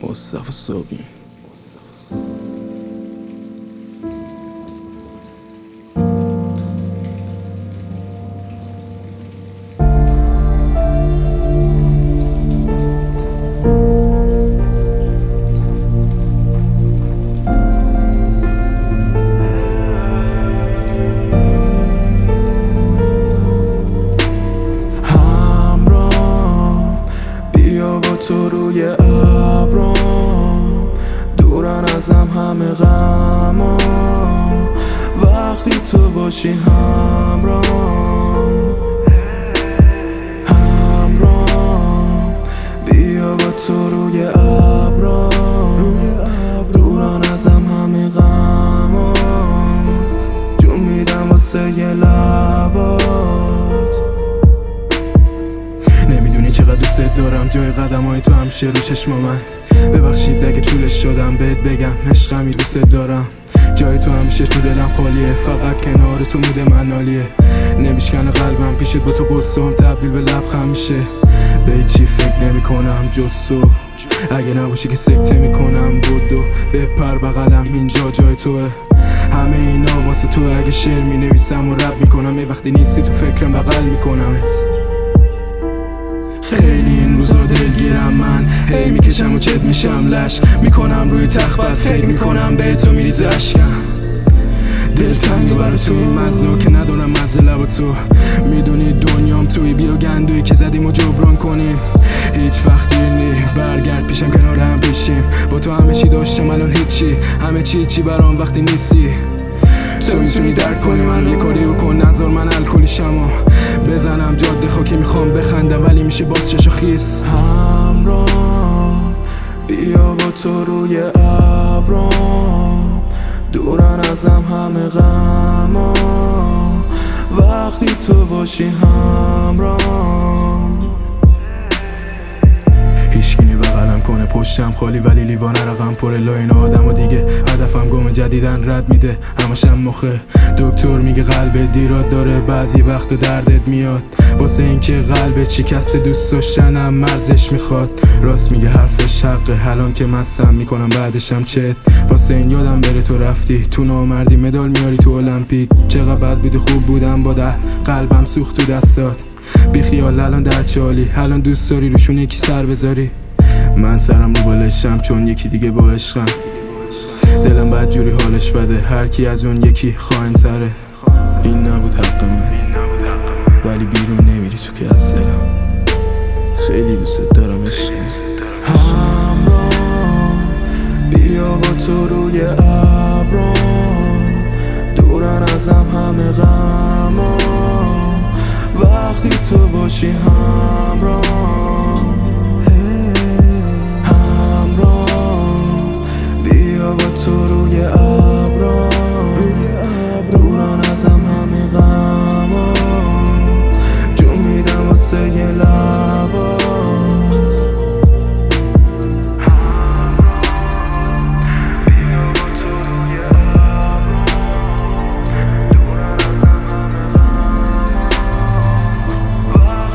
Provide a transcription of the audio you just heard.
مصطفی صبحی. تو روی ابرام دورن ازم همه غما، وقتی تو باشی همرام بیا با تو روی ابرام دورن ازم همه غما، جون میدم واسه یه لبات. نمیدونی چقدر دوست دارم، جای قدم های تو همیشه رو چشم من. ببخشید اگه طولش شدم بهت بگم عشقمی دوست دارم. جای تو همیشه تو دلم خالیه، فقط کنار تو موده من عالیه. نمیشکنه قلبم پیشت، با تو قصهم تبدیل به لبخند میشه. به چی فکر نمی کنم جز تو، اگه نباشی که سکته میکنم. بدو بپر بغلم، اینجا جای توه. همه اینا واسه تو، اگه شعر می نویسم و رپ میکنم، یه وقتی نیستی تو فکرم بغل میکنمت. خیلی این روزا دلگیرم من، هی میکشم و چت میشم لش میکنم روی تخت، بعد فکر میکنم به تو میریزه اشکم. دلتنگه برای تو این مزا که ندارم مزه لبا تو. میدونی دنیام توی بیا گندوی که زدیم و جبران کنیم. هیچ وقت دیر نی برگرد پیشم، کنار هم پیشیم. با تو همه چی داشتم الان هیچی، همه چی برام وقتی نیستی. تو میتونی درک کنی من، یه کاری بکن نذار من الکلی شما بزنم جاده خاکی. میخوام بخندم ولی میشه باز چشو خیس. همراه بیا با تو روی ابرام دورن ازم همه غما، وقتی تو باشی همراه. هیچکی بغلم کنه پشتم خالی ولی لیوان رقم پر لاین آدم و دیگه هدفم گم جدیدن رد میده همشم مخه. دکتر میگه قلب دیرات داره، بعضی وقت دردت میاد واسه اینکه قلب شکست دوست داشتنم مرزش میخواد. راست میگه حرفش حقه، الان که مستم میکنم بعدشم چت. واسه این یادم بره تو رفتی تو نامردی، مدال میاری تو المپیک. چقدر بد بودی خوب بودم با قلبم سوخت تو دستات. بی خیال الان در چالی، الان دوست داری روشون یکی سر بذاری. من سرم رو بالشم چون یکی دیگه با عشقم. دلم بد جوری حالش بده، هر کی از اون یکی خائن تره. این نبود حق من ولی بیرون نمیری تو که از دلم. خیلی دوست دارم عشقم. همراه بیا با تو روی ابرام دورن ازم همه غما، وقتی تو باشی